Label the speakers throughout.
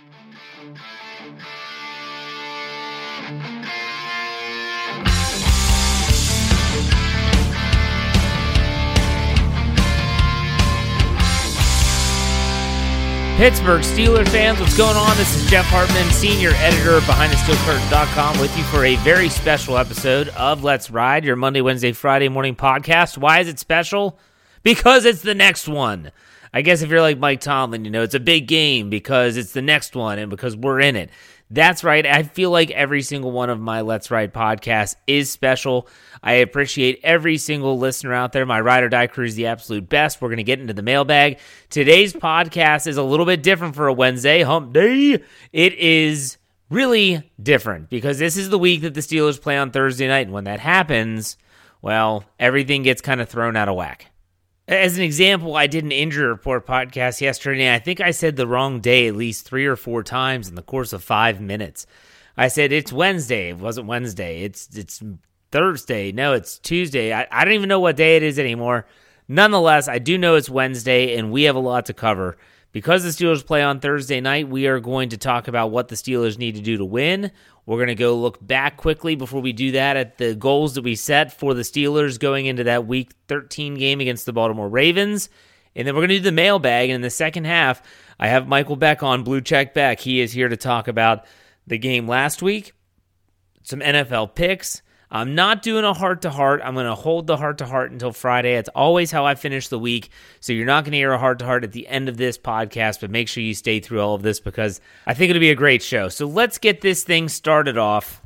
Speaker 1: Pittsburgh Steelers fans, what's going on? This is Jeff Hartman, senior editor of BehindTheSteelCurtain.com, with you for a very special episode of Let's Ride, your Monday, Wednesday, Friday morning podcast. Why is it special? Because it's the next one. I guess if you're like Mike Tomlin, you know, it's a big game because it's the next one and because we're in it. That's right. I feel like every single one of my Let's Ride podcasts is special. I appreciate every single listener out there. My Ride or Die crew is the absolute best. We're going to get into the mailbag. Today's podcast is a little bit different for a Wednesday, hump day. It is really different because this is the week that the Steelers play on Thursday night. And when that happens, well, everything gets kind of thrown out of whack. As an example, I did an injury report podcast yesterday, and I think I said the wrong day at least 3 or 4 times in the course of 5 minutes. I said, it's Wednesday. It wasn't Wednesday. It's Thursday. No, it's Tuesday. I don't even know what day it is anymore. Nonetheless, I do know it's Wednesday, and we have a lot to cover. Because the Steelers play on Thursday night, we are going to talk about what the Steelers need to do to win. We're going to go look back quickly before we do that at the goals that we set for the Steelers going into that Week 13 game against the Baltimore Ravens. And then we're going to do the mailbag. And in the second half, I have Michael Beck on, Blue Check Beck. He is here to talk about the game last week, some NFL picks. I'm not doing a heart-to-heart. I'm going to hold the heart-to-heart until Friday. It's always how I finish the week, so you're not going to hear a heart-to-heart at the end of this podcast, but make sure you stay through all of this because I think it'll be a great show. So let's get this thing started off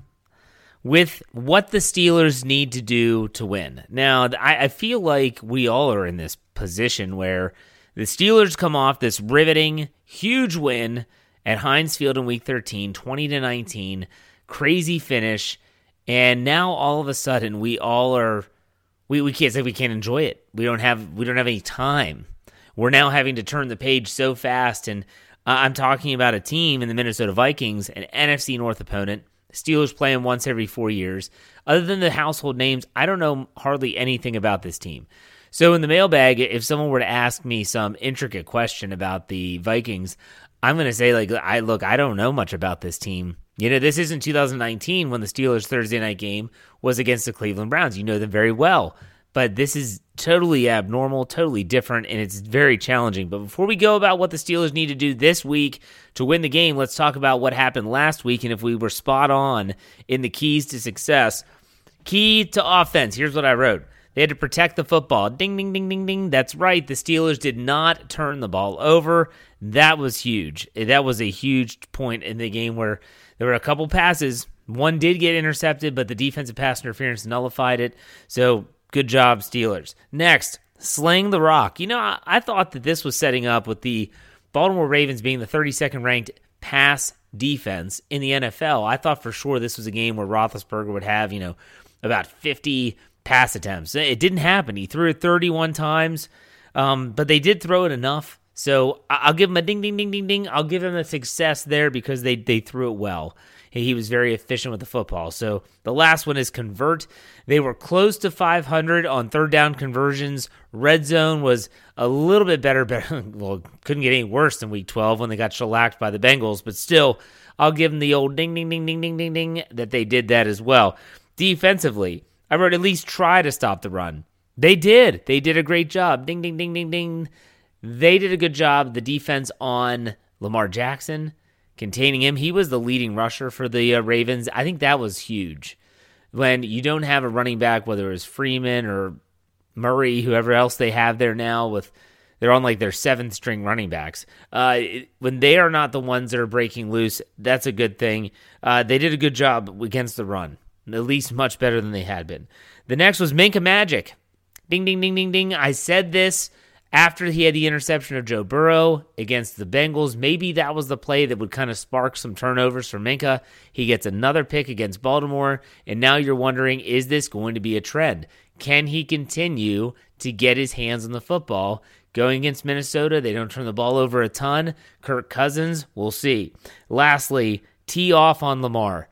Speaker 1: with what the Steelers need to do to win. Now, I feel like we all are in this position where the Steelers come off this riveting, huge win at Heinz Field in Week 13, 20-19, crazy finish. And now all of a sudden we all are we can't say we can't enjoy it. We don't have any time. We're now having to turn the page so fast, and I'm talking about a team in the Minnesota Vikings, an NFC North opponent. Steelers playing once every 4 years. Other than the household names, I don't know hardly anything about this team. So in the mailbag, if someone were to ask me some intricate question about the Vikings, I'm going to say, I don't know much about this team. You know, this isn't 2019 when the Steelers' Thursday night game was against the Cleveland Browns. You know them very well. But this is totally abnormal, totally different, and it's very challenging. But before we go about what the Steelers need to do this week to win the game, let's talk about what happened last week and if we were spot on in the keys to success. Key to offense. Here's what I wrote. They had to protect the football. Ding, ding, ding, ding, ding. That's right. The Steelers did not turn the ball over. That was huge. That was a huge point in the game where there were a couple passes. One did get intercepted, but the defensive pass interference nullified it. So good job, Steelers. Next, sling the rock. You know, I thought that this was setting up with the Baltimore Ravens being the 32nd ranked pass defense in the NFL. I thought for sure this was a game where Roethlisberger would have, about 50 pass attempts. It didn't happen. He threw it 31 times, but they did throw it enough. So I'll give him a ding, ding, ding, ding, ding. I'll give him a success there because they threw it well. He was very efficient with the football. So the last one is convert. They were close to 500 on third down conversions. Red zone was a little bit better. Well, couldn't get any worse than Week 12 when they got shellacked by the Bengals. But still, I'll give them the old ding, ding, ding, ding, ding, ding, ding that they did that as well. Defensively, I wrote at least try to stop the run. They did. They did a great job. Ding, ding, ding, ding, ding. They did a good job. The defense on Lamar Jackson, containing him. He was the leading rusher for the Ravens. I think that was huge. When you don't have a running back, whether it's Freeman or Murray, whoever else they have there now, they're on like their 7th string running backs. When they are not the ones that are breaking loose, that's a good thing. They did a good job against the run, at least much better than they had been. The next was Minkah Magic. Ding, ding, ding, ding, ding. I said this after he had the interception of Joe Burrow against the Bengals. Maybe that was the play that would kind of spark some turnovers for Minkah. He gets another pick against Baltimore, and now you're wondering, is this going to be a trend? Can he continue to get his hands on the football? Going against Minnesota, they don't turn the ball over a ton. Kirk Cousins, we'll see. Lastly, tee off on Lamar.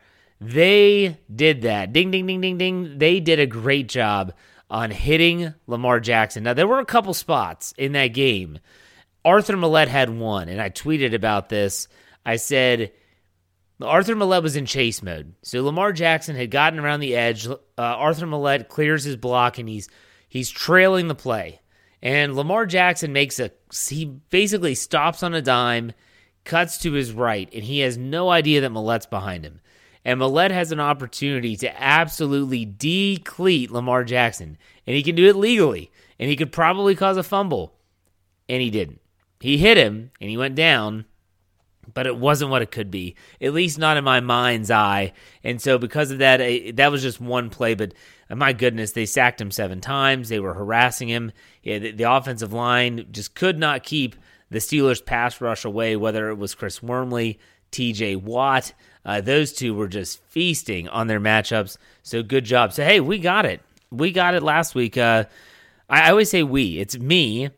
Speaker 1: They did that. Ding, ding, ding, ding, ding. They did a great job on hitting Lamar Jackson. Now, there were a couple spots in that game. Arthur Millette had one, and I tweeted about this. I said Arthur Millette was in chase mode. So Lamar Jackson had gotten around the edge. Arthur Millette clears his block, and he's trailing the play. And Lamar Jackson he basically stops on a dime, cuts to his right, and he has no idea that Millette's behind him. And Millette has an opportunity to absolutely decleat Lamar Jackson. And he can do it legally. And he could probably cause a fumble. And he didn't. He hit him, and he went down. But it wasn't what it could be. At least not in my mind's eye. And so because of that, that was just one play. But my goodness, they sacked him 7 times. They were harassing him. The offensive line just could not keep the Steelers' pass rush away, whether it was Chris Wormley, T.J. Watt. Those two were just feasting on their matchups. So good job. So, hey, we got it. We got it last week. I always say we. It's me,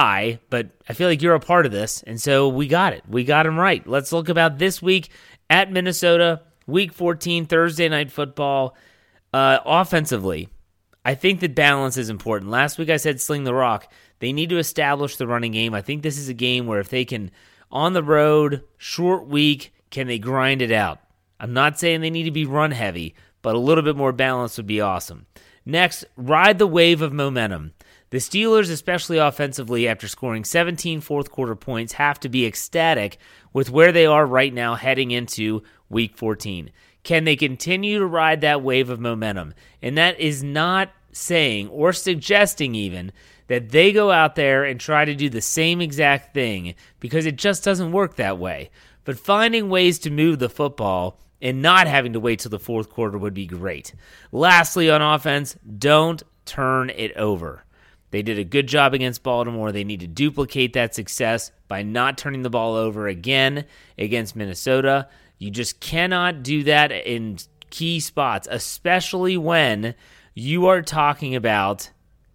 Speaker 1: but I feel like you're a part of this. And so we got it. We got them right. Let's look about this week at Minnesota, Week 14, Thursday Night Football. Offensively, I think that balance is important. Last week I said sling the rock. They need to establish the running game. I think this is a game where if they can, on the road, short week, can they grind it out? I'm not saying they need to be run heavy, but a little bit more balance would be awesome. Next, ride the wave of momentum. The Steelers, especially offensively, after scoring 17 fourth-quarter points, have to be ecstatic with where they are right now heading into Week 14. Can they continue to ride that wave of momentum? And that is not saying or suggesting even that they go out there and try to do the same exact thing, because it just doesn't work that way. But finding ways to move the football and not having to wait till the fourth quarter would be great. Lastly, on offense, don't turn it over. They did a good job against Baltimore. They need to duplicate that success by not turning the ball over again against Minnesota. You just cannot do that in key spots, especially when you are talking about,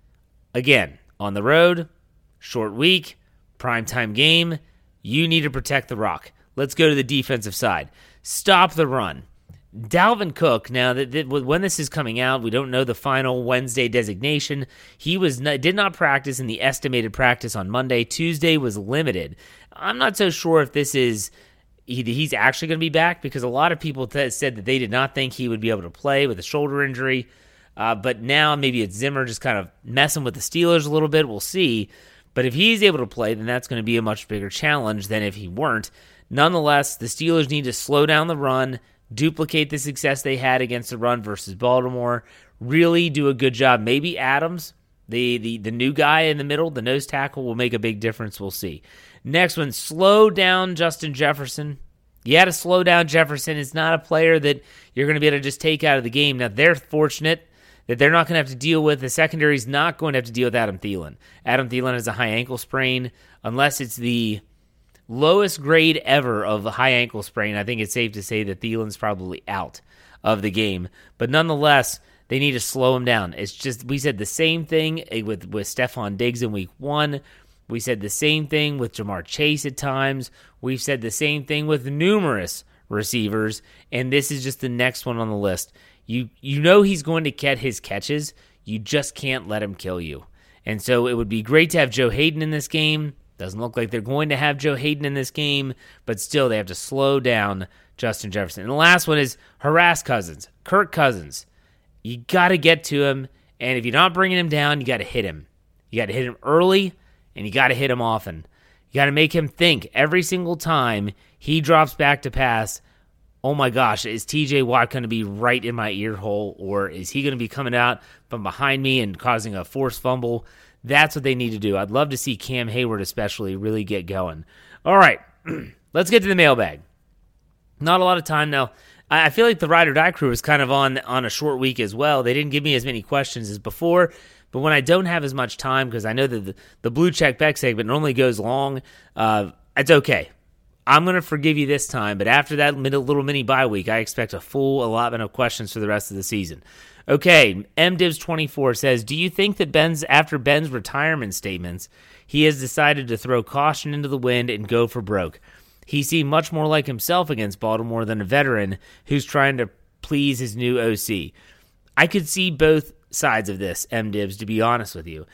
Speaker 1: again, on the road, short week, primetime game. You need to protect the rock. Let's go to the defensive side. Stop the run. Dalvin Cook, now that when this is coming out, we don't know the final Wednesday designation. He did not practice in the estimated practice on Monday. Tuesday was limited. I'm not so sure if this is he's actually going to be back, because a lot of people said that they did not think he would be able to play with a shoulder injury. But now maybe it's Zimmer just kind of messing with the Steelers a little bit. We'll see. But if he's able to play, then that's going to be a much bigger challenge than if he weren't. Nonetheless, the Steelers need to slow down the run, duplicate the success they had against the run versus Baltimore, really do a good job. Maybe Adams, the new guy in the middle, the nose tackle, will make a big difference. We'll see. Next one, slow down Justin Jefferson. You had to slow down Jefferson. It's not a player that you're going to be able to just take out of the game. Now, they're fortunate that they're not going to have to deal with. The secondary's not going to have to deal with Adam Thielen. Adam Thielen has a high ankle sprain. Unless it's the lowest grade ever of a high ankle sprain, I think it's safe to say that Thielen's probably out of the game. But nonetheless, they need to slow him down. It's just, we said the same thing with Stephon Diggs in week 1. We said the same thing with Jamar Chase at times. We've said the same thing with numerous receivers, and this is just the next one on the list. You know he's going to get his catches. You just can't let him kill you. And so it would be great to have Joe Hayden in this game. Doesn't look like they're going to have Joe Hayden in this game, but still they have to slow down Justin Jefferson. And the last one is harass Cousins. Kirk Cousins. You got to get to him, and if you're not bringing him down, you got to hit him. You got to hit him early, and you got to hit him often. You got to make him think every single time he drops back to pass, oh my gosh, is TJ Watt going to be right in my ear hole, or is he going to be coming out from behind me and causing a forced fumble? That's what they need to do. I'd love to see Cam Hayward especially really get going. All right, let's get to the mailbag. Not a lot of time now. I feel like the Ride or Die crew is kind of on a short week as well. They didn't give me as many questions as before, but when I don't have as much time, because I know that the Blue Check Beck segment normally goes long, it's okay. I'm going to forgive you this time, but after that little mini bye week, I expect a full allotment of questions for the rest of the season. Okay, MDivs24 says, do you think that after Ben's retirement statements, he has decided to throw caution into the wind and go for broke? He seemed much more like himself against Baltimore than a veteran who's trying to please his new OC. I could see both sides of this, MDivs, to be honest with you.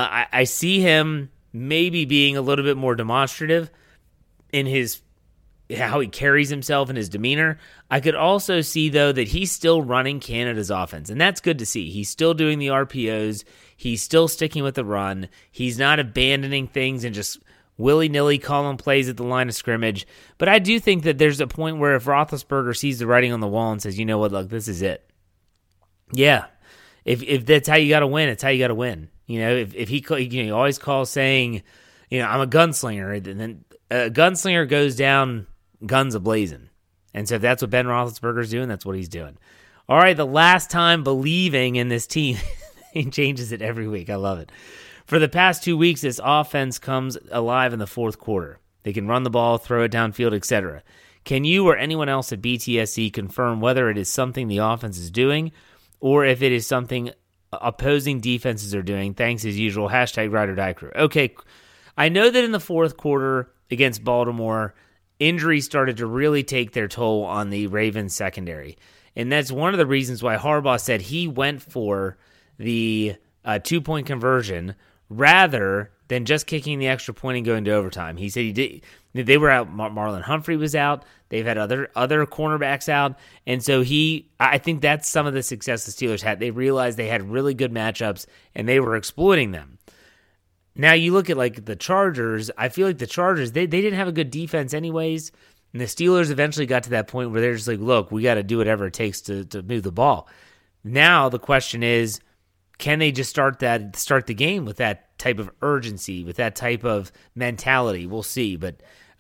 Speaker 1: I see him maybe being a little bit more demonstrative in his how he carries himself and his demeanor. I could also see, though, that he's still running Canada's offense, and that's good to see. He's still doing the RPOs. He's still sticking with the run. He's not abandoning things and just willy-nilly calling plays at the line of scrimmage. But I do think that there's a point where if Roethlisberger sees the writing on the wall and says, you know what, look, this is it. Yeah, if that's how you got to win, it's how you got to win. If he always calls saying, I'm a gunslinger, and then a gunslinger goes down guns a-blazing. And so if that's what Ben Roethlisberger's doing, that's what he's doing. All right, the last time believing in this team, he changes it every week. I love it. For the past 2 weeks, this offense comes alive in the fourth quarter. They can run the ball, throw it downfield, etc. Can you or anyone else at BTSC confirm whether it is something the offense is doing or if it is something opposing defenses are doing? Thanks as usual. Hashtag Ride or Die Crew. Okay, I know that in the fourth quarter against Baltimore, injuries started to really take their toll on the Ravens secondary. And that's one of the reasons why Harbaugh said he went for the 2-point conversion rather than just kicking the extra point and going to overtime. He said he did. They were out. Marlon Humphrey was out. They've had other cornerbacks out. And so I think that's some of the success the Steelers had. They realized they had really good matchups, and they were exploiting them. Now, you look at like the Chargers, I feel like the Chargers, they didn't have a good defense anyways, and the Steelers eventually got to that point where they're just like, look, we got to do whatever it takes to move the ball. Now, the question is, can they just start the game with that type of urgency, with that type of mentality? We'll see, but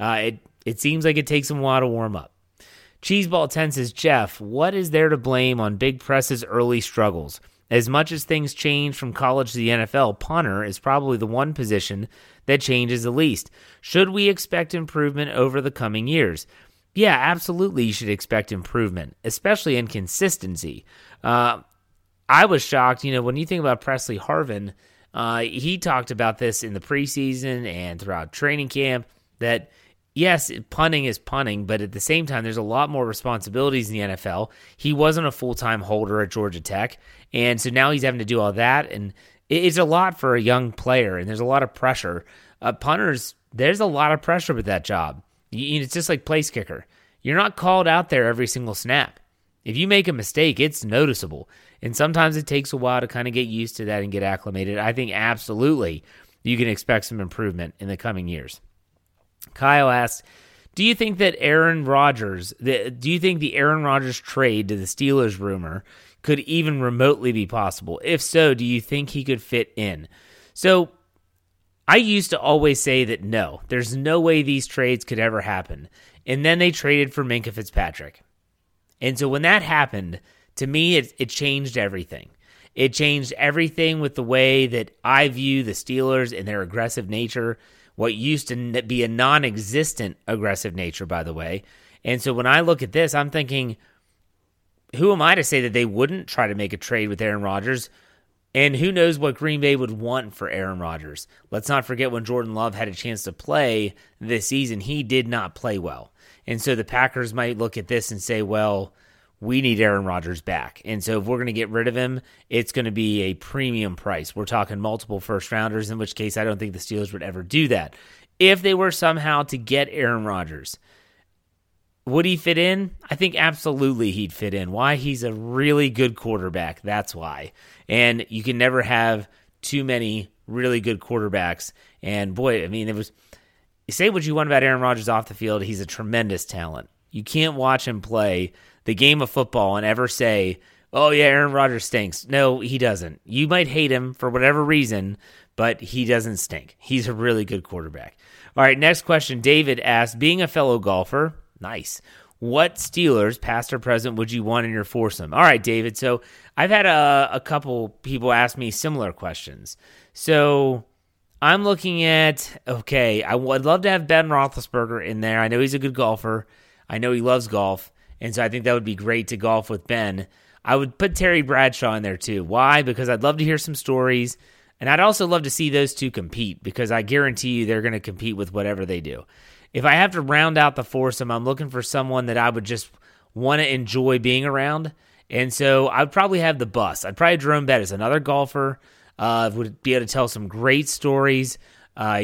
Speaker 1: it seems like it takes them a while to warm up. Cheeseball 10 says, Jeff, what is there to blame on Big Press's early struggles? As much as things change from college to the NFL, punter is probably the one position that changes the least. Should we expect improvement over the coming years? Yeah, absolutely you should expect improvement, especially in consistency. I was shocked, when you think about Presley Harvin, he talked about this in the preseason and throughout training camp that yes, punting is punting, but at the same time, there's a lot more responsibilities in the NFL. He wasn't a full-time holder at Georgia Tech, and so now he's having to do all that, and it's a lot for a young player, and there's a lot of pressure. Punters, there's a lot of pressure with that job. It's just like place kicker. You're not called out there every single snap. If you make a mistake, it's noticeable, and sometimes it takes a while to kind of get used to that and get acclimated. I think absolutely you can expect some improvement in the coming years. Kyle asks, do you think the Aaron Rodgers trade to the Steelers rumor could even remotely be possible? If so, do you think he could fit in? So I used to always say that no, there's no way these trades could ever happen. And then they traded for Minkah Fitzpatrick. And so when that happened, to me, it changed everything. It changed everything with the way that I view the Steelers and their aggressive nature, what used to be a non-existent aggressive nature, by the way. And so when I look at this, I'm thinking, who am I to say that they wouldn't try to make a trade with Aaron Rodgers? And who knows what Green Bay would want for Aaron Rodgers? Let's not forget when Jordan Love had a chance to play this season, he did not play well. And so the Packers might look at this and say, well, we need Aaron Rodgers back. And so if we're going to get rid of him, it's going to be a premium price. We're talking multiple first-rounders, in which case I don't think the Steelers would ever do that. If they were somehow to get Aaron Rodgers, would he fit in? I think absolutely he'd fit in. Why? He's a really good quarterback. That's why. And you can never have too many really good quarterbacks. And boy, I mean, you say what you want about Aaron Rodgers off the field, he's a tremendous talent. You can't watch him play the game of football and ever say, oh yeah, Aaron Rodgers stinks. No, he doesn't. You might hate him for whatever reason, but he doesn't stink. He's a really good quarterback. All right, next question. David asked, being a fellow golfer, nice, what Steelers, past or present, would you want in your foursome? All right, David, so I've had a couple people ask me similar questions. So I'm looking at, okay, I would love to have Ben Roethlisberger in there. I know he's a good golfer. I know he loves golf. And so I think that would be great to golf with Ben. I would put Terry Bradshaw in there too. Why? Because I'd love to hear some stories. And I'd also love to see those two compete because I guarantee you they're going to compete with whatever they do. If I have to round out the foursome, I'm looking for someone that I would just want to enjoy being around. And so I'd probably have the bus. I'd probably Jerome Bettis, another golfer, would be able to tell some great stories.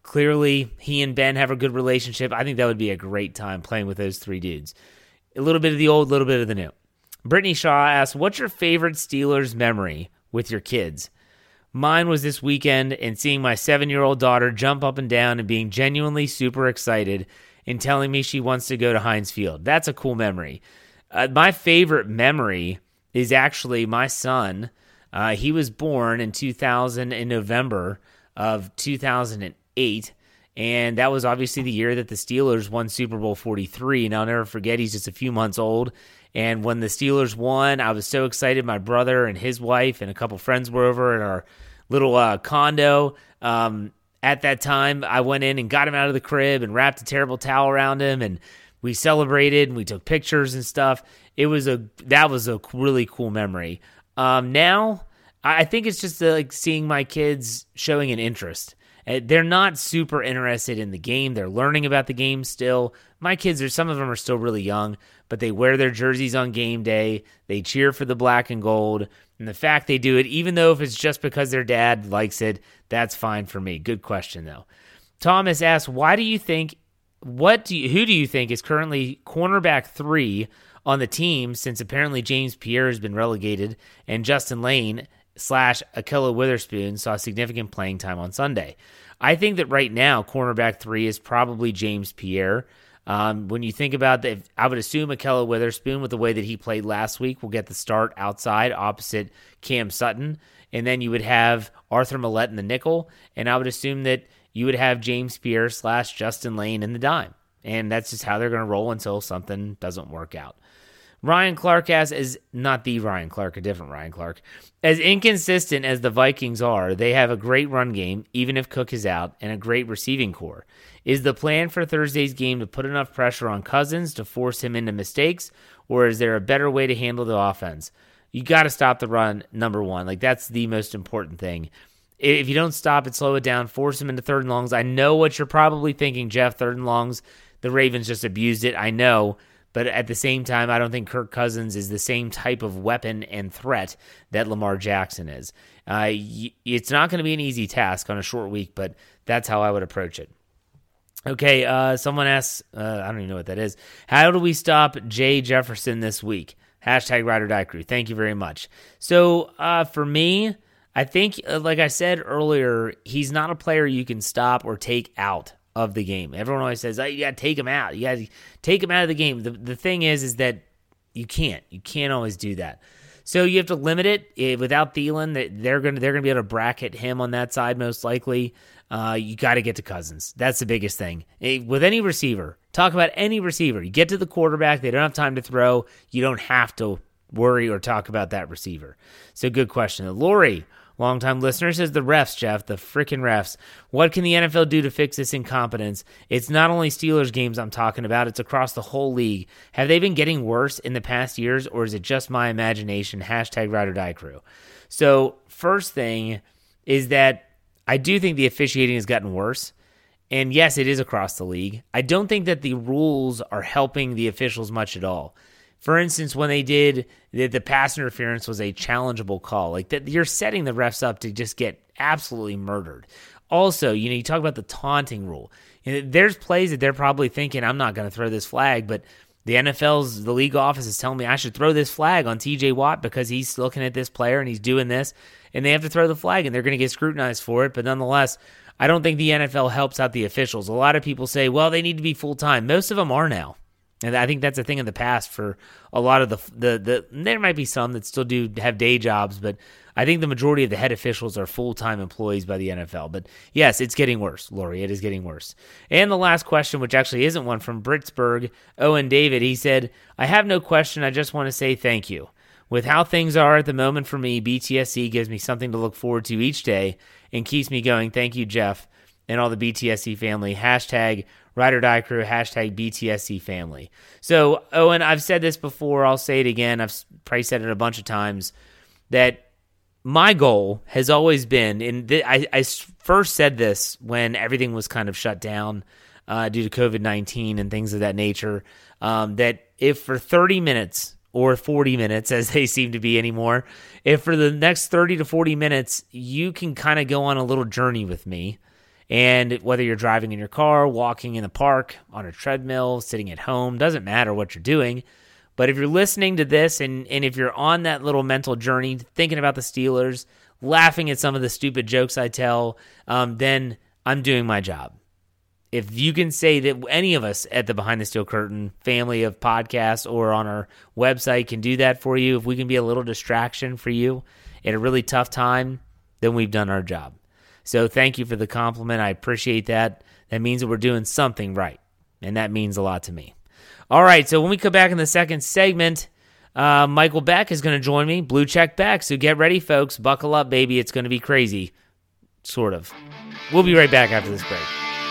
Speaker 1: Clearly, he and Ben have a good relationship. I think that would be a great time playing with those three dudes. A little bit of the old, a little bit of the new. Brittany Shaw asks, what's your favorite Steelers memory with your kids? Mine was this weekend and seeing my 7-year-old daughter jump up and down and being genuinely super excited and telling me she wants to go to Heinz Field. That's a cool memory. My favorite memory is actually my son. He was born in November of 2008, and that was obviously the year that the Steelers won Super Bowl 43, and I'll never forget, he's just a few months old, and when the Steelers won, I was so excited. My brother and his wife and a couple friends were over at our little condo. At that time, I went in and got him out of the crib and wrapped a terrible towel around him, and we celebrated and we took pictures and stuff. That was a really cool memory. Now, I think it's just like seeing my kids showing an interest. They're not super interested in the game. They're learning about the game still. My kids some of them are still really young, but they wear their jerseys on game day. They cheer for the black and gold. And the fact they do it, even though if it's just because their dad likes it, that's fine for me. Good question, though. Thomas asks, who do you think is currently cornerback 3 on the team, since apparently James Pierre has been relegated and Justin Lane / Ahkello Witherspoon saw significant playing time on Sunday? I think that right now, cornerback 3 is probably James Pierre. When you think about that, I would assume Ahkello Witherspoon, with the way that he played last week, will get the start outside opposite Cam Sutton. And then you would have Arthur Millette in the nickel. And I would assume that you would have James Pierre / Justin Lane in the dime. And that's just how they're going to roll until something doesn't work out. Ryan Clark is not the Ryan Clark, a different Ryan Clark. As inconsistent as the Vikings are, they have a great run game, even if Cook is out, and a great receiving core. Is the plan for Thursday's game to put enough pressure on Cousins to force him into mistakes, or is there a better way to handle the offense? You got to stop the run, number one. Like, that's the most important thing. If you don't stop it, slow it down, force him into third and longs. I know what you're probably thinking, Jeff, third and longs. The Ravens just abused it. I know. But at the same time, I don't think Kirk Cousins is the same type of weapon and threat that Lamar Jackson is. It's not going to be an easy task on a short week, but that's how I would approach it. Okay, someone asks, I don't even know what that is. How do we stop Jay Jefferson this week? Hashtag Ride or Die Crew. Thank you very much. So for me, I think, like I said earlier, he's not a player you can stop or take out of the game. Everyone always says, you got to take him out. You got to take him out of the game. The thing is that you can't. You can't always do that. So you have to limit it. Without Thielen, they're going to be able to bracket him on that side most likely. You got to get to Cousins. That's the biggest thing. With any receiver, talk about any receiver. You get to the quarterback, they don't have time to throw. You don't have to worry or talk about that receiver. So good question. Lori, longtime listener, says the refs, Jeff, the freaking refs. What can the NFL do to fix this incompetence? It's not only Steelers games I'm talking about, it's across the whole league. Have they been getting worse in the past years, or is it just my imagination? Hashtag Ride or Die Crew. So first thing is that I do think the officiating has gotten worse. And yes, it is across the league. I don't think that the rules are helping the officials much at all. For instance, when they did the pass interference was a challengeable call, like that, you're setting the refs up to just get absolutely murdered. Also, you talk about the taunting rule. There's plays that they're probably thinking, I'm not going to throw this flag, but the league office is telling me I should throw this flag on TJ Watt because he's looking at this player and he's doing this, and they have to throw the flag, and they're going to get scrutinized for it. But nonetheless, I don't think the NFL helps out the officials. A lot of people say, well, they need to be full-time. Most of them are now. And I think that's a thing in the past for a lot of the there might be some that still do have day jobs, but I think the majority of the head officials are full-time employees by the NFL. But yes, it's getting worse, Lori. It is getting worse. And the last question, which actually isn't one, from Britsburg, Owen David, he said, I have no question. I just want to say thank you. With how things are at the moment for me, BTSC gives me something to look forward to each day and keeps me going. Thank you, Jeff, and all the BTSC family. Hashtag Ride or Die Crew, hashtag BTSC family. So, Owen, I've said this before. I'll say it again. I've probably said it a bunch of times, that my goal has always been, and I first said this when everything was kind of shut down due to COVID-19 and things of that nature, that if for 30 minutes or 40 minutes, as they seem to be anymore, if for the next 30 to 40 minutes, you can kind of go on a little journey with me And whether you're driving in your car, walking in the park, on a treadmill, sitting at home, doesn't matter what you're doing. But if you're listening to this and if you're on that little mental journey, thinking about the Steelers, laughing at some of the stupid jokes I tell, then I'm doing my job. If you can say that any of us at the Behind the Steel Curtain family of podcasts or on our website can do that for you, if we can be a little distraction for you at a really tough time, then we've done our job. So thank you for the compliment. I appreciate that. That means that we're doing something right, and that means a lot to me. All right, so when we come back in the second segment, Michael Beck is going to join me, Blue Check Beck. So get ready, folks. Buckle up, baby. It's going to be crazy, sort of. We'll be right back after this break.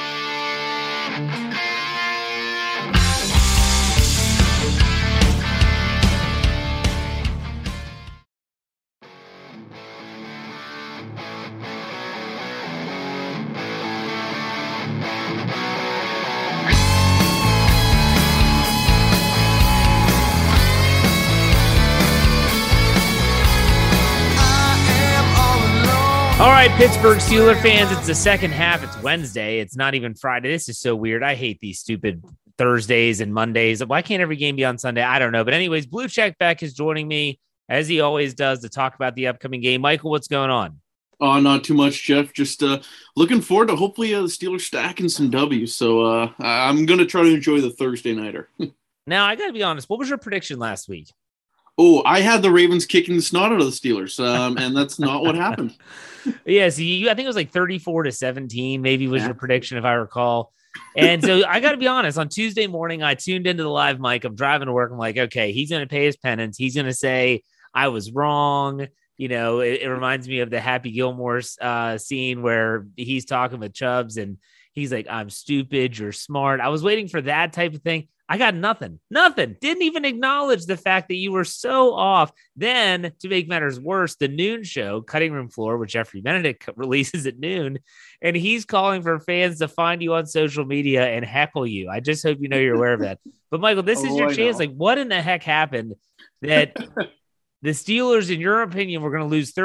Speaker 1: All right, Pittsburgh Steelers fans, it's the second half. It's Wednesday. It's not even Friday. This is so weird. I hate these stupid Thursdays and Mondays. Why can't every game be on Sunday? I don't know. But anyways, Blue Check Beck is joining me, as he always does, to talk about the upcoming game. Michael, what's going on?
Speaker 2: Not too much, Jeff. Just looking forward to hopefully the Steelers stacking some W's. So I'm going to try to enjoy the Thursday nighter.
Speaker 1: Now, I got to be honest. What was your prediction last week?
Speaker 2: Oh, I had the Ravens kicking the snot out of the Steelers, and that's not what happened.
Speaker 1: Yeah, so I think it was like 34-17, maybe was your prediction, if I recall. And so I got to be honest, on Tuesday morning, I tuned into the live mic. I'm driving to work. I'm like, okay, he's going to pay his penance. He's going to say, I was wrong. You know, it reminds me of the Happy Gilmore scene where he's talking with Chubbs and he's like, I'm stupid. You're smart. I was waiting for that type of thing. I got nothing. Didn't even acknowledge the fact that you were so off. Then, to make matters worse, the noon show, Cutting Room Floor, with Jeffrey Benedict, releases at noon, and he's calling for fans to find you on social media and heckle you. I just hope you know you're aware of that. But, Michael, this is your chance. Like, what in the heck happened that the Steelers, in your opinion, were going to lose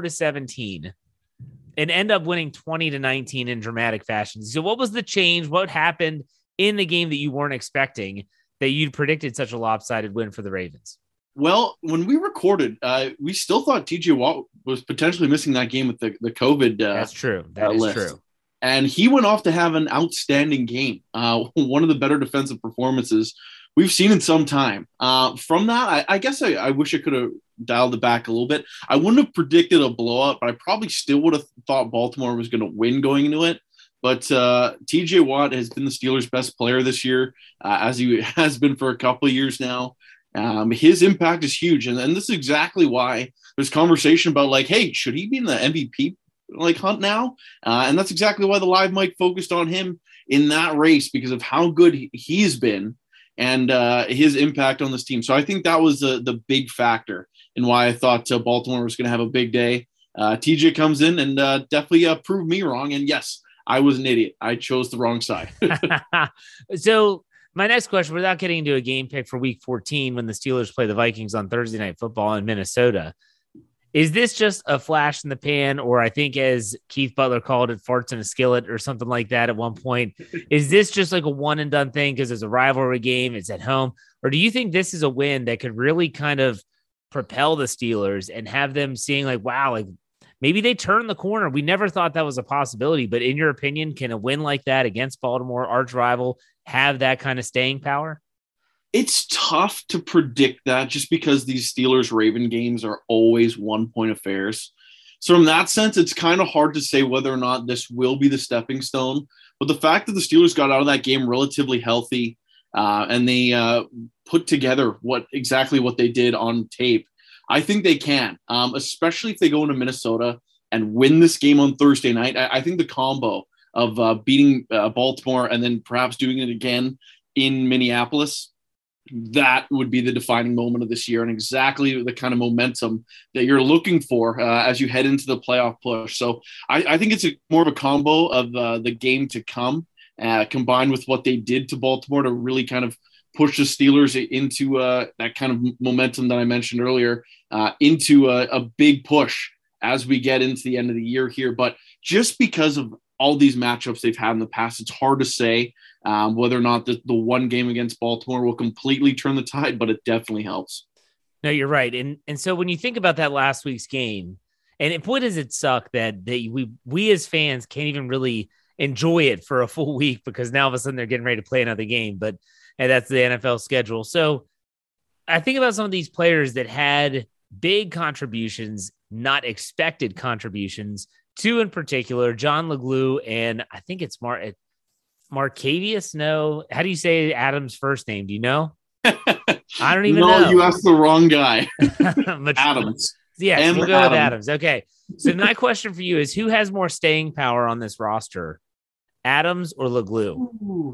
Speaker 1: 34-17 and end up winning 20-19 in dramatic fashion? So what was the change? What happened in the game that you weren't expecting that you'd predicted such a lopsided win for the Ravens?
Speaker 2: Well, when we recorded, we still thought TJ Watt was potentially missing that game with the COVID.
Speaker 1: That's true. That is
Speaker 2: list.
Speaker 1: True.
Speaker 2: And he went off to have an outstanding game. One of the better defensive performances we've seen in some time. From that, I guess I wish I could have dialed it back a little bit. I wouldn't have predicted a blowout, but I probably still would have thought Baltimore was going to win going into it. But TJ Watt has been the Steelers' best player this year, as he has been for a couple of years now. His impact is huge. And this is exactly why there's conversation about, like, hey, should he be in the MVP hunt now? And that's exactly why the live mic focused on him in that race, because of how good he's been and his impact on this team. So I think that was the big factor in why I thought Baltimore was going to have a big day. TJ comes in and definitely proved me wrong. And yes, I was an idiot. I chose the wrong side.
Speaker 1: So my next question, without getting into a game pick for week 14, when the Steelers play the Vikings on Thursday Night Football in Minnesota, is this just a flash in the pan? Or I think, as Keith Butler called it, farts in a skillet or something like that at one point. Is this just like a one and done thing because it's a rivalry game, it's at home? Or do you think this is a win that could really kind of propel the Steelers and have them seeing like, wow, like, maybe they turn the corner? We never thought that was a possibility, but in your opinion, can a win like that against Baltimore, arch rival, have that kind of staying power?
Speaker 2: It's tough to predict that just because these Steelers-Raven games are always one-point affairs. So in that sense, it's kind of hard to say whether or not this will be the stepping stone. But the fact that the Steelers got out of that game relatively healthy and they put together exactly what they did on tape, I think they can, especially if they go into Minnesota and win this game on Thursday night. I think the combo of beating Baltimore and then perhaps doing it again in Minneapolis, that would be the defining moment of this year and exactly the kind of momentum that you're looking for as you head into the playoff push. So I think it's more of a combo of the game to come combined with what they did to Baltimore to really kind of push the Steelers into that kind of momentum that I mentioned earlier, into a big push as we get into the end of the year here. But just because of all these matchups they've had in the past, it's hard to say whether or not the one game against Baltimore will completely turn the tide, but it definitely helps.
Speaker 1: No, you're right. And so when you think about that last week's game, and boy, does it suck that we as fans can't even really enjoy it for a full week because now all of a sudden they're getting ready to play another game, but that's the NFL schedule. So I think about some of these players that had big contributions, not expected contributions, two in particular, John LeGlue, and I think it's Marcavius. No, how do you say Adam's first name? Do you know? I don't even know.
Speaker 2: No, you asked the wrong guy. Adams.
Speaker 1: Yes, we'll go with Adams. Okay. So my question for you is, who has more staying power on this roster, Adams or LeGlue?
Speaker 2: Ooh.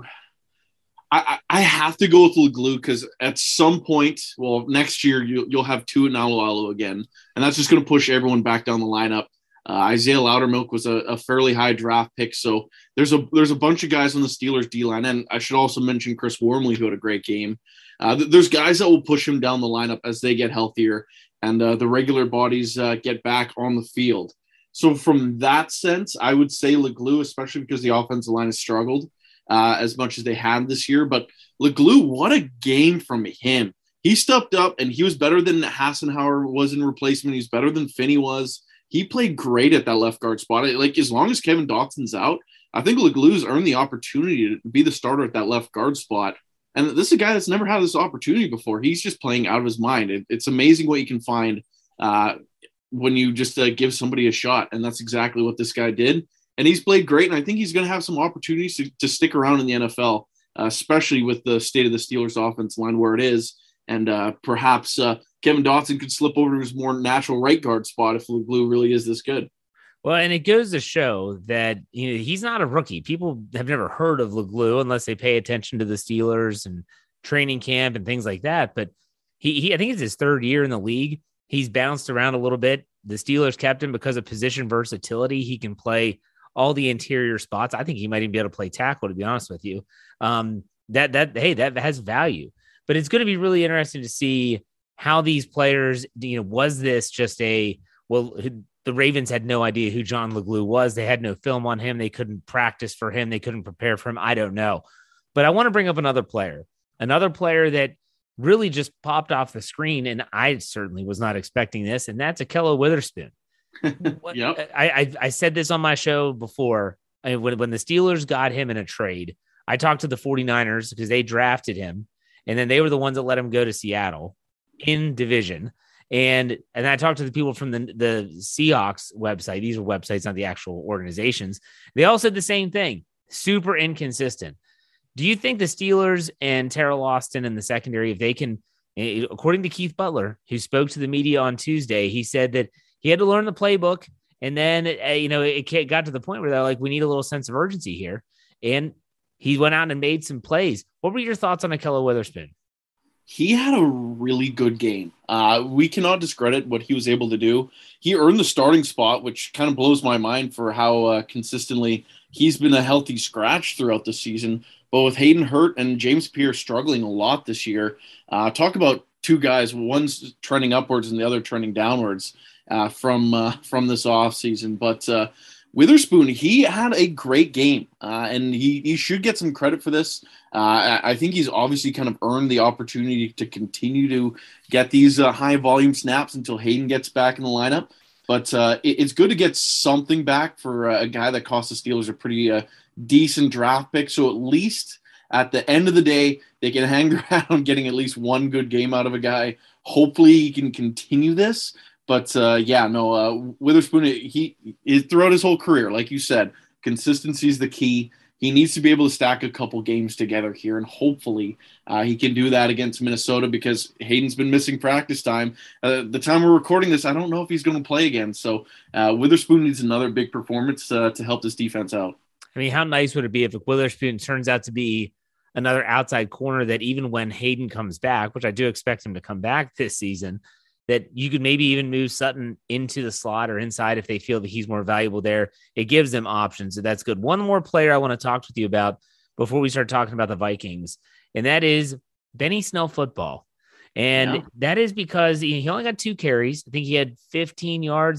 Speaker 2: I have to go with LeGlue because at some point, well, next year you'll have Tua Tagovailoa again, and that's just going to push everyone back down the lineup. Isaiah Loudermilk was a fairly high draft pick, so there's a bunch of guys on the Steelers D-line, and I should also mention Chris Wormley, who had a great game. There's guys that will push him down the lineup as they get healthier and the regular bodies get back on the field. So from that sense, I would say LeGlue, especially because the offensive line has struggled as much as they had this year. But LeGlue, what a game from him. He stepped up, and he was better than Hassenauer was in replacement. He's better than Finney was. He played great at that left guard spot. Like, as long as Kevin Dotson's out, I think LeGlue's earned the opportunity to be the starter at that left guard spot. And this is a guy that's never had this opportunity before. He's just playing out of his mind. It's amazing what you can find when you just give somebody a shot. And that's exactly what this guy did. And he's played great. And I think he's going to have some opportunities to stick around in the NFL, especially with the state of the Steelers offense line where it is. And perhaps Kevin Dotson could slip over to his more natural right guard spot if LeGlue really is this good.
Speaker 1: Well, and it goes to show that he's not a rookie. People have never heard of LeGlue unless they pay attention to the Steelers and training camp and things like that. But he I think it's his third year in the league. He's bounced around a little bit. The Steelers kept him because of position versatility. He can play all the interior spots. I think he might even be able to play tackle, to be honest with you. That has value. But it's going to be really interesting to see how these players, was this just the Ravens had no idea who John LeGlue was. They had no film on him. They couldn't practice for him. They couldn't prepare for him. I don't know. But I want to bring up another player that really just popped off the screen, and I certainly was not expecting this, and that's Ahkello Witherspoon.
Speaker 2: Yep.
Speaker 1: I said this on my show before. I mean, when the Steelers got him in a trade, I talked to the 49ers because they drafted him, and then they were the ones that let him go to Seattle in division. And I talked to the people from the Seahawks website. These are websites, not the actual organizations. They all said the same thing. Super inconsistent. Do you think the Steelers and Teryl Austin in the secondary, if they can, according to Keith Butler, who spoke to the media on Tuesday, he said that he had to learn the playbook. And then, it got to the point where they're like, we need a little sense of urgency here. And he went out and made some plays. What were your thoughts on Ahkello Witherspoon?
Speaker 2: He had a really good game. We cannot discredit what he was able to do. He earned the starting spot, which kind of blows my mind for how consistently he's been a healthy scratch throughout the season. But with Hayden hurt and James Pierce struggling a lot this year, talk about two guys, one's trending upwards and the other trending downwards from this offseason. But Witherspoon, he had a great game, and he should get some credit for this. I think he's obviously kind of earned the opportunity to continue to get these high-volume snaps until Hayden gets back in the lineup. But it's good to get something back for a guy that cost the Steelers a pretty decent draft pick. So at least at the end of the day, they can hang around getting at least one good game out of a guy. Hopefully he can continue this. But, Witherspoon, he throughout his whole career, like you said, consistency is the key. He needs to be able to stack a couple games together here, and hopefully he can do that against Minnesota because Hayden's been missing practice time. The time we're recording this, I don't know if he's going to play again. So Witherspoon needs another big performance to help this defense out.
Speaker 1: I mean, how nice would it be if Witherspoon turns out to be another outside corner that even when Hayden comes back, which I do expect him to come back this season, that you could maybe even move Sutton into the slot or inside if they feel that he's more valuable there. It gives them options, so that's good. One more player I want to talk with you about before we start talking about the Vikings, and that is Benny Snell football. And that is because he only got 2 carries. I think he had 15 yards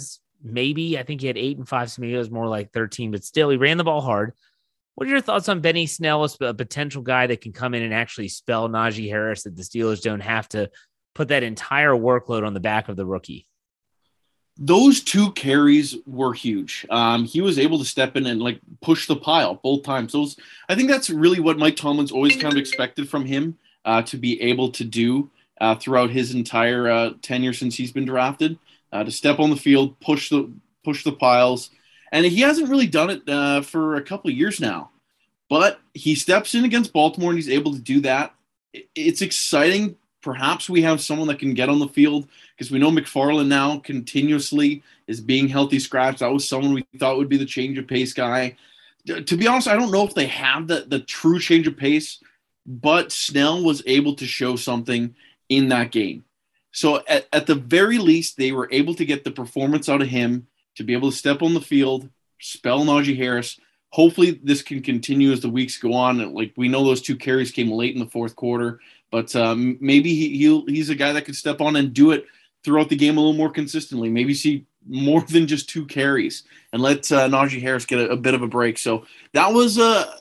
Speaker 1: maybe. I think he had 8 and 5. Maybe it was more like 13, but still, he ran the ball hard. What are your thoughts on Benny Snell as a potential guy that can come in and actually spell Najee Harris, that the Steelers don't have to put that entire workload on the back of the rookie?
Speaker 2: Those 2 carries were huge. He was able to step in and like push the pile both times. I think that's really what Mike Tomlin's always kind of expected from him to be able to do throughout his entire tenure since he's been drafted, to step on the field, push the piles. And he hasn't really done it for a couple of years now. But he steps in against Baltimore and he's able to do that. It's exciting. Perhaps we have someone that can get on the field, because we know McFarland now continuously is being healthy scratched. That was someone we thought would be the change of pace guy. To be honest, I don't know if they have the true change of pace, but Snell was able to show something in that game. So at the very least, they were able to get the performance out of him to be able to step on the field, spell Najee Harris. Hopefully this can continue as the weeks go on. Like, we know those 2 carries came late in the fourth quarter, but maybe he's a guy that could step on and do it throughout the game a little more consistently. Maybe see more than just 2 carries and let Najee Harris get a bit of a break. So that was a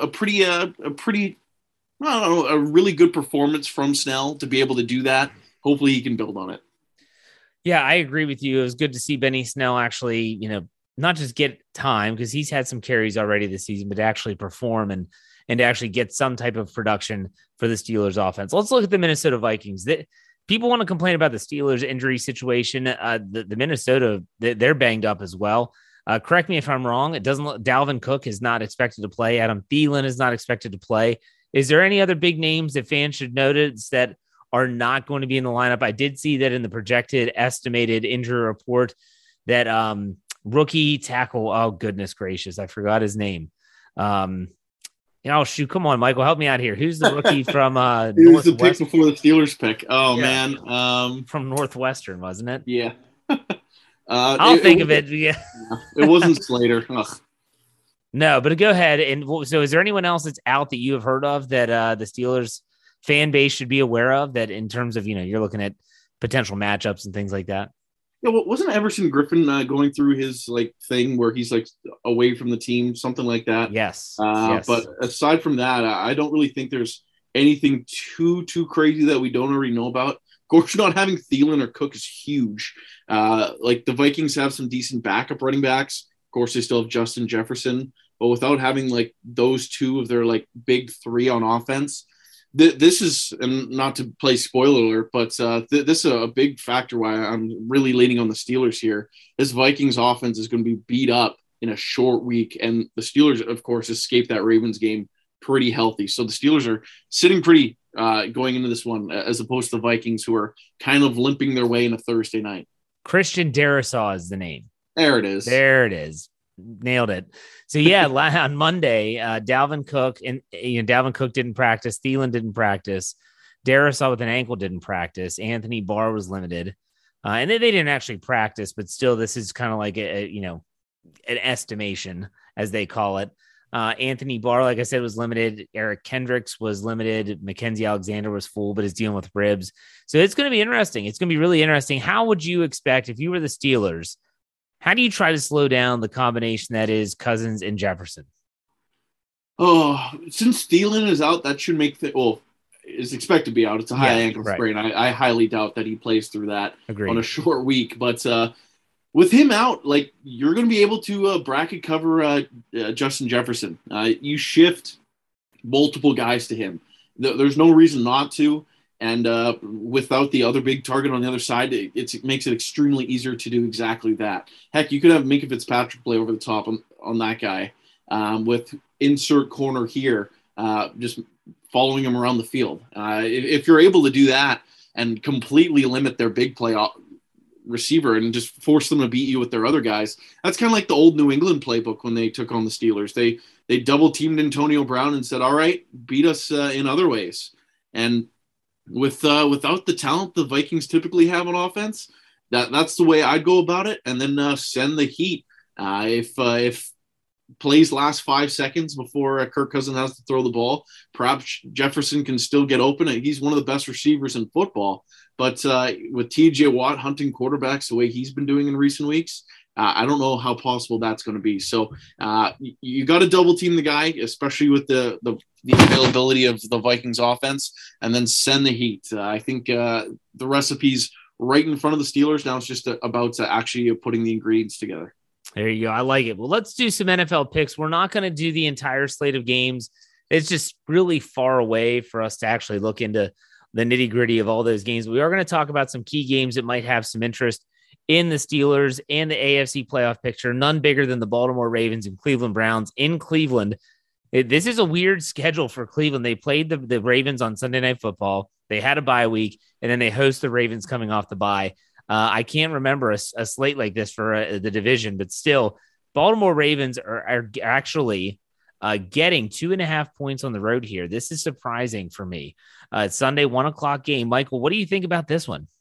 Speaker 2: really good performance from Snell to be able to do that. Hopefully he can build on it.
Speaker 1: Yeah, I agree with you. It was good to see Benny Snell actually, not just get time, because he's had some carries already this season, but to actually perform and to actually get some type of production for the Steelers offense. Let's look at the Minnesota Vikings. People want to complain about the Steelers injury situation. The Minnesota, they're banged up as well. Correct me if I'm wrong. Dalvin Cook is not expected to play. Adam Thielen is not expected to play. Is there any other big names that fans should notice that are not going to be in the lineup? I did see that in the projected estimated injury report that rookie tackle, oh goodness gracious, I forgot his name. Shoot, come on, Michael, help me out here. Who's the rookie from
Speaker 2: It was the pick before the Steelers pick. Oh, yeah. Man.
Speaker 1: From Northwestern, wasn't it?
Speaker 2: Yeah.
Speaker 1: I'll think of it. Yeah.
Speaker 2: It wasn't Slater. Ugh.
Speaker 1: No, but go ahead. And so is there anyone else that's out that you have heard of that the Steelers fan base should be aware of, that in terms of, you're looking at potential matchups and things like that?
Speaker 2: Yeah, well, wasn't Everson Griffin going through his thing where he's away from the team, something like that?
Speaker 1: Yes.
Speaker 2: Yes. But aside from that, I don't really think there's anything too crazy that we don't already know about. Of course, not having Thielen or Cook is huge. The Vikings have some decent backup running backs. Of course, they still have Justin Jefferson, but without having those 2 of their big 3 on offense, this is, and not to play spoiler alert, but this is a big factor why I'm really leaning on the Steelers here. This Vikings offense is going to be beat up in a short week, and the Steelers, of course, escaped that Ravens game pretty healthy. So the Steelers are sitting pretty going into this one, as opposed to the Vikings, who are kind of limping their way in a Thursday night.
Speaker 1: Christian Darrisaw is the name.
Speaker 2: There it is.
Speaker 1: Nailed it. So yeah, on Monday, Dalvin Cook didn't practice. Thielen didn't practice. Darrisaw with an ankle didn't practice. Anthony Barr was limited, and they didn't actually practice. But still, this is kind of like an estimation, as they call it. Anthony Barr, like I said, was limited. Eric Kendricks was limited. Mackenzie Alexander was full, but is dealing with ribs. So it's going to be interesting. It's going to be really interesting. How would you expect, if you were the Steelers, how do you try to slow down the combination that is Cousins and Jefferson?
Speaker 2: Oh, since Thielen is out, that should make is expected to be out. It's a high ankle sprain. I highly doubt that he plays through that on a short week. But with him out, you're going to be able to bracket cover Justin Jefferson. You shift multiple guys to him. There's no reason not to. And without the other big target on the other side, it makes it extremely easier to do exactly that. Heck, you could have Minkah Fitzpatrick play over the top on that guy with insert corner here, just following him around the field. If you're able to do that and completely limit their big play receiver and just force them to beat you with their other guys, that's kind of like the old New England playbook when they took on the Steelers. They double teamed Antonio Brown and said, all right, beat us in other ways. And without the talent the Vikings typically have on offense, that's the way I'd go about it. And then send the heat. If plays last 5 seconds before Kirk Cousins has to throw the ball, perhaps Jefferson can still get open. He's one of the best receivers in football. But with TJ Watt hunting quarterbacks the way he's been doing in recent weeks, I don't know how possible that's going to be. So you got to double team the guy, especially with the availability of the Vikings offense, and then send the heat. I think the recipe's right in front of the Steelers. Now it's just about actually putting the ingredients together.
Speaker 1: There you go. I like it. Well, let's do some NFL picks. We're not going to do the entire slate of games. It's just really far away for us to actually look into the nitty gritty of all those games. We are going to talk about some key games that might have some interest in the Steelers and the AFC playoff picture, none bigger than the Baltimore Ravens and Cleveland Browns in Cleveland. This is a weird schedule for Cleveland. They played the Ravens on Sunday Night Football. They had a bye week, and then they host the Ravens coming off the bye. I can't remember a slate like this for the division, but still, Baltimore Ravens are actually getting 2.5 points on the road here. This is surprising for me. It's Sunday, 1:00 game. Michael, what do you think about this one?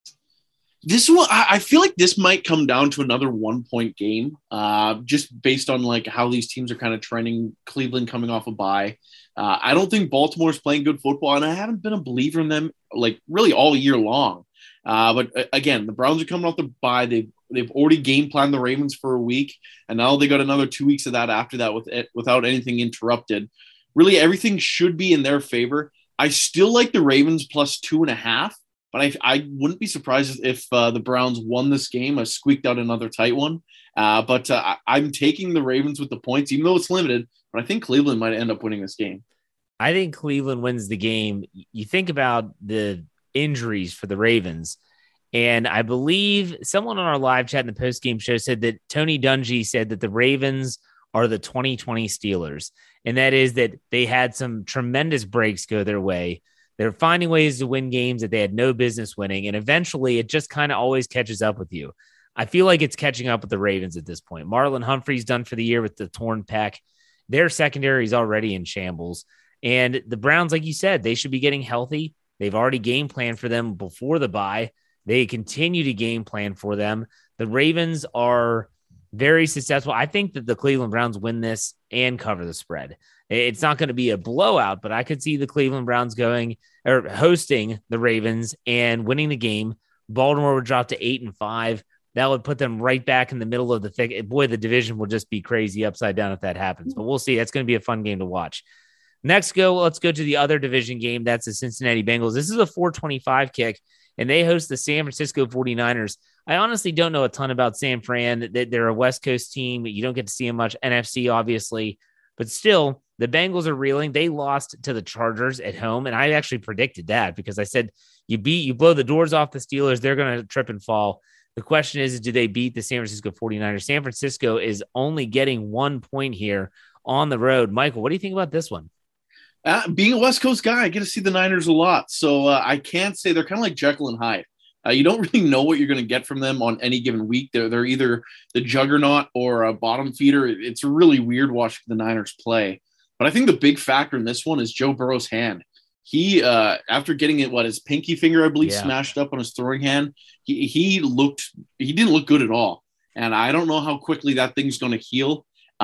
Speaker 2: This one, I feel like this might come down to another 1-point game, just based on like how these teams are kind of trending. Cleveland coming off a bye. I don't think Baltimore's playing good football, and I haven't been a believer in them like really all year long. But again, the Browns are coming off the bye. They've already game planned the Ravens for a week, and now they got another 2 weeks of that after that without anything interrupted. Really, everything should be in their favor. I still like the Ravens plus 2.5. But I wouldn't be surprised if the Browns won this game. I squeaked out another tight one. But I'm taking the Ravens with the points, even though it's limited. But I think Cleveland might end up winning this game.
Speaker 1: I think Cleveland wins the game. You think about the injuries for the Ravens. And I believe someone on our live chat in the post-game show said that Tony Dungy said that the Ravens are the 2020 Steelers. And that is that they had some tremendous breaks go their way. They're finding ways to win games that they had no business winning. And eventually it just kind of always catches up with you. I feel like it's catching up with the Ravens at this point. Marlon Humphrey's done for the year with the torn pec. Their secondary is already in shambles. And the Browns, like you said, they should be getting healthy. They've already game planned for them before the bye. They continue to game plan for them. The Ravens are very successful. I think that the Cleveland Browns win this and cover the spread. It's not going to be a blowout, but I could see the Cleveland Browns going or hosting the Ravens and winning the game. Baltimore would drop to 8-5. That would put them right back in the middle of the thick. Boy, the division will just be crazy upside down if that happens, but we'll see. That's going to be a fun game to watch. Let's go to the other division game. That's the Cincinnati Bengals. This is a 4:25 kick, and they host the San Francisco 49ers. I honestly don't know a ton about San Fran. They're a West Coast team. You don't get to see them much. NFC, obviously, but still, the Bengals are reeling. They lost to the Chargers at home, and I actually predicted that because I said you blow the doors off the Steelers, they're going to trip and fall. The question is, do they beat the San Francisco 49ers? San Francisco is only getting 1 point here on the road. Michael, what do you think about this one?
Speaker 2: Being a West Coast guy, I get to see the Niners a lot, so I can't say they're kind of like Jekyll and Hyde. You don't really know what you're going to get from them on any given week. They're either the juggernaut or a bottom feeder. It's really weird watching the Niners play. But I think the big factor in this one is Joe Burrow's hand. He, after getting his pinky finger, I believe, smashed up on his throwing hand, he didn't look good at all. And I don't know how quickly that thing's going to heal.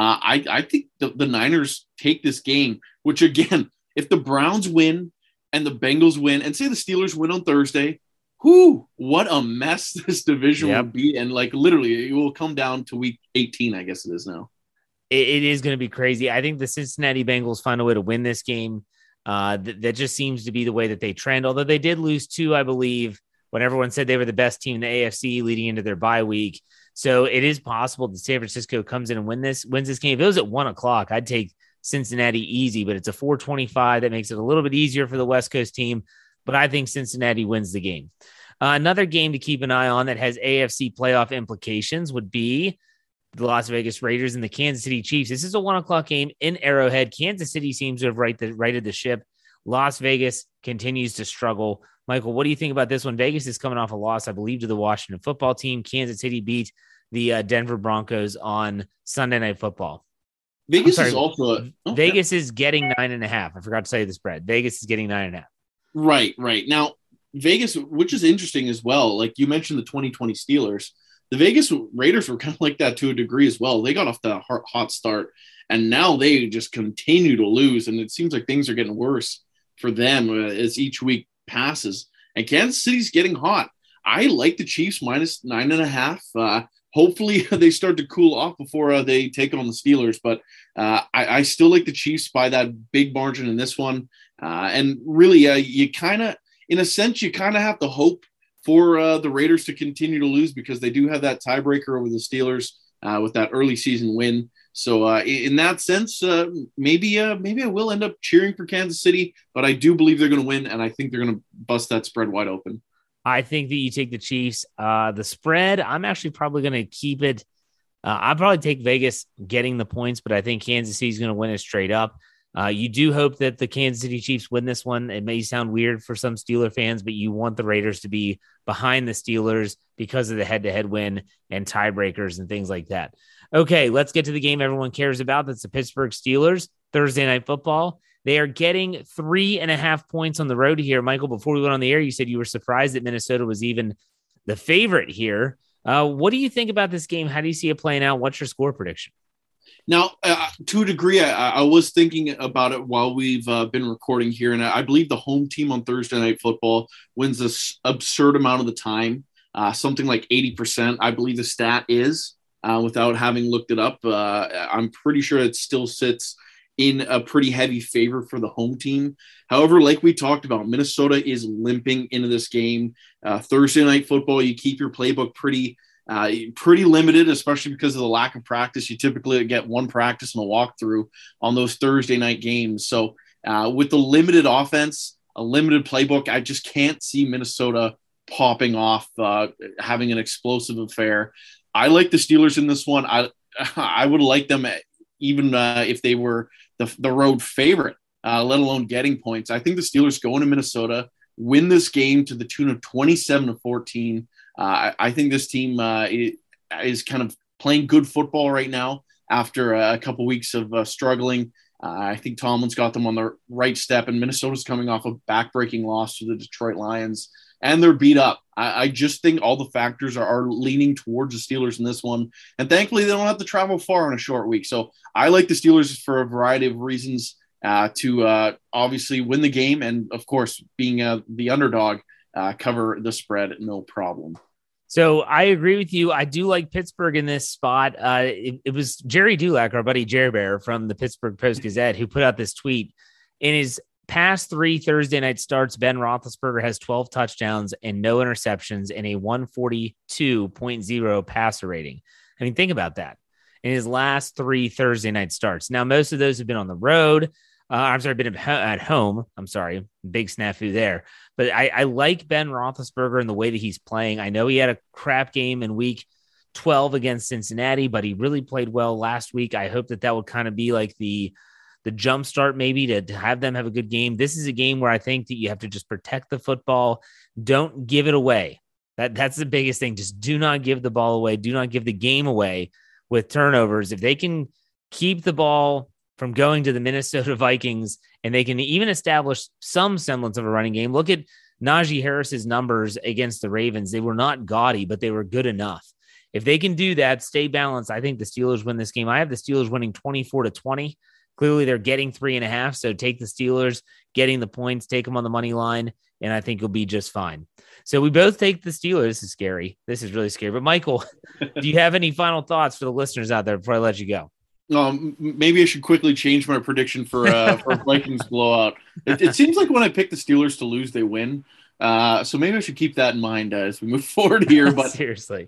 Speaker 2: I think the Niners take this game, which again, if the Browns win and the Bengals win, and say the Steelers win on Thursday, what a mess this division will be. And like literally, it will come down to week 18, I guess it is now.
Speaker 1: It is going to be crazy. I think the Cincinnati Bengals find a way to win this game. That just seems to be the way that they trend, although they did lose 2, I believe, when everyone said they were the best team in the AFC leading into their bye week. So it is possible that San Francisco comes in and wins this game. If it was at 1:00, I'd take Cincinnati easy, but it's a 4:25. That makes it a little bit easier for the West Coast team, but I think Cincinnati wins the game. Another game to keep an eye on that has AFC playoff implications would be the Las Vegas Raiders and the Kansas City Chiefs. This is a 1:00 game in Arrowhead. Kansas City seems to have righted the ship. Las Vegas continues to struggle. Michael, what do you think about this one? Vegas is coming off a loss, I believe, to the Washington football team. Kansas City beat the Denver Broncos on Sunday Night Football.
Speaker 2: Vegas is also
Speaker 1: Vegas is getting 9.5. I forgot to tell you the spread. Vegas is getting 9.5.
Speaker 2: Right. Now, Vegas, which is interesting as well. Like you mentioned, the 2020 Steelers. The Vegas Raiders were kind of like that to a degree as well. They got off the hot start, and now they just continue to lose, and it seems like things are getting worse for them as each week passes. And Kansas City's getting hot. I like the Chiefs minus 9.5. hopefully they start to cool off before they take on the Steelers. But I still like the Chiefs by that big margin in this one. And really, you kind of, in a sense, you kind of have to hope for the Raiders to continue to lose because they do have that tiebreaker over the Steelers with that early season win. So in that sense, maybe I will end up cheering for Kansas City, but I do believe they're going to win, and I think they're going to bust that spread wide open.
Speaker 1: I think that you take the Chiefs. The spread, I'm actually probably going to keep it. I'll probably take Vegas getting the points, but I think Kansas City is going to win it straight up. You do hope that the Kansas City Chiefs win this one. It may sound weird for some Steeler fans, but you want the Raiders to be behind the Steelers because of the head-to-head win and tiebreakers and things like that. Okay, let's get to the game everyone cares about. That's the Pittsburgh Steelers, Thursday Night Football. They are getting 3.5 points on the road here. Michael, before we went on the air, you said you were surprised that Minnesota was even the favorite here. What do you think about this game? How do you see it playing out? What's your score prediction?
Speaker 2: Now, to a degree, I was thinking about it while we've been recording here, and I believe the home team on Thursday Night Football wins this absurd amount of the time, something like 80%. I believe the stat is, without having looked it up. I'm pretty sure it still sits in a pretty heavy favor for the home team. However, like we talked about, Minnesota is limping into this game. Thursday Night Football, you keep your playbook pretty limited, especially because of the lack of practice. You typically get one practice and a walkthrough on those Thursday night games. So with the limited offense, a limited playbook, I just can't see Minnesota popping off, having an explosive affair. I like the Steelers in this one. I would like them even if they were the road favorite, let alone getting points. I think the Steelers go into Minnesota, win this game to the tune of 27-14. I think this team is kind of playing good football right now after a couple weeks of struggling. I think Tomlin's got them on the right step, and Minnesota's coming off a backbreaking loss to the Detroit Lions, and they're beat up. I just think all the factors are leaning towards the Steelers in this one, and thankfully they don't have to travel far in a short week. So I like the Steelers for a variety of reasons to obviously win the game, and of course, being the underdog, cover the spread, no problem.
Speaker 1: So I agree with you. I do like Pittsburgh in this spot. It was Jerry Dulac, our buddy Jerry Bear from the Pittsburgh Post-Gazette, who put out this tweet. In his past 3 Thursday night starts, Ben Roethlisberger has 12 touchdowns and no interceptions and a 142.0 passer rating. I mean, think about that. In his last 3 Thursday night starts. Now, most of those have been on the road. Been at home. I'm sorry. Big snafu there. But I like Ben Roethlisberger and the way that he's playing. I know he had a crap game in week 12 against Cincinnati, but he really played well last week. I hope that would kind of be like the jump start maybe to have them have a good game. This is a game where I think that you have to just protect the football. Don't give it away. That's the biggest thing. Just do not give the ball away. Do not give the game away with turnovers. If they can keep the ball from going to the Minnesota Vikings, and they can even establish some semblance of a running game. Look at Najee Harris's numbers against the Ravens. They were not gaudy, but they were good enough. If they can do that, stay balanced, I think the Steelers win this game. I have the Steelers winning 24-20. Clearly, they're getting 3.5, so take the Steelers, getting the points, take them on the money line, and I think you'll be just fine. So we both take the Steelers. This is scary. This is really scary. But, Michael, do you have any final thoughts for the listeners out there before I let you go?
Speaker 2: Maybe I should quickly change my prediction for Vikings blowout. It seems like when I pick the Steelers to lose, they win. So maybe I should keep that in mind as we move forward here. But
Speaker 1: seriously,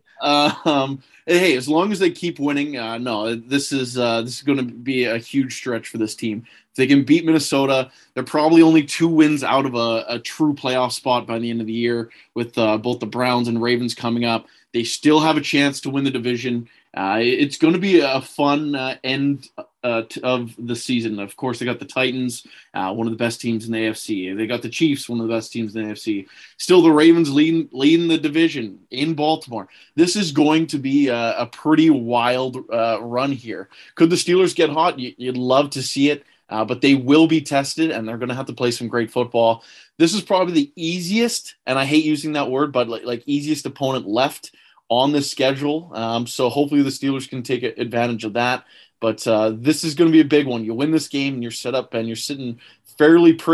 Speaker 2: hey, as long as they keep winning, no, this is going to be a huge stretch for this team. If they can beat Minnesota, they're probably only 2 wins out of a true playoff spot by the end of the year. With both the Browns and Ravens coming up, they still have a chance to win the division. It's going to be a fun end of the season. Of course, they got the Titans, one of the best teams in the AFC. They got the Chiefs, one of the best teams in the AFC. Still, the Ravens leading the division in Baltimore. This is going to be a pretty wild run here. Could the Steelers get hot? You'd love to see it, but they will be tested, and they're going to have to play some great football. This is probably the easiest, and I hate using that word, but like easiest opponent left on this schedule. So hopefully the Steelers can take advantage of that. But this is going to be a big one. You win this game and you're set up and you're sitting fairly pretty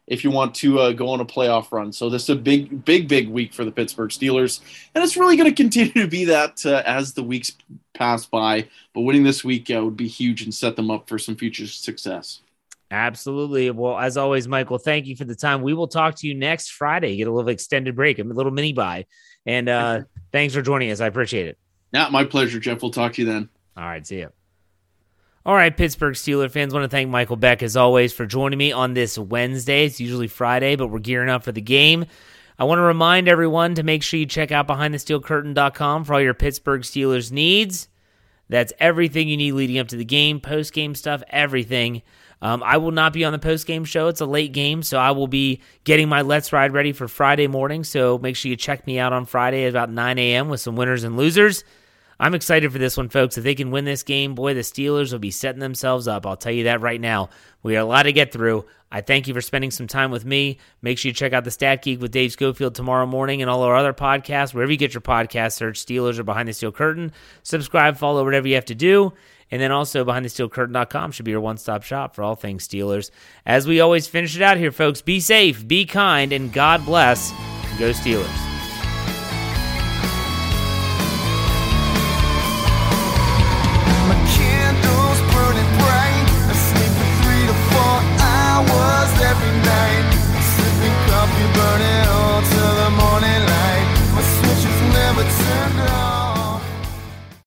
Speaker 2: if you want to go on a playoff run. So this is a big week for the Pittsburgh Steelers, and it's really going to continue to be that as the weeks pass by. But winning this week would be huge and set them up for some future success.
Speaker 1: Absolutely. Well, as always, Michael, thank you for the time. We will talk to you next Friday. Get a little extended break, a little mini bye. And thanks for joining us. I appreciate it.
Speaker 2: Yeah, my pleasure, Jeff. We'll talk to you then.
Speaker 1: All right, see you. All right, Pittsburgh Steelers fans, want to thank Michael Beck, as always, for joining me on this Wednesday. It's usually Friday, but we're gearing up for the game. I want to remind everyone to make sure you check out BehindTheSteelCurtain.com for all your Pittsburgh Steelers needs. That's everything you need leading up to the game, post-game stuff, everything. I will not be on the post-game show. It's a late game, so I will be getting my Let's Ride ready for Friday morning, so make sure you check me out on Friday at about 9 a.m. with some winners and losers. I'm excited for this one, folks. If they can win this game, boy, the Steelers will be setting themselves up. I'll tell you that right now. We got a lot to get through. I thank you for spending some time with me. Make sure you check out the Stat Geek with Dave Schofield tomorrow morning and all our other podcasts. Wherever you get your podcasts, search Steelers or Behind the Steel Curtain. Subscribe, follow, whatever you have to do. And then also BehindTheSteelCurtain.com should be your one-stop shop for all things Steelers. As we always finish it out here, folks, be safe, be kind, and God bless. Go Steelers.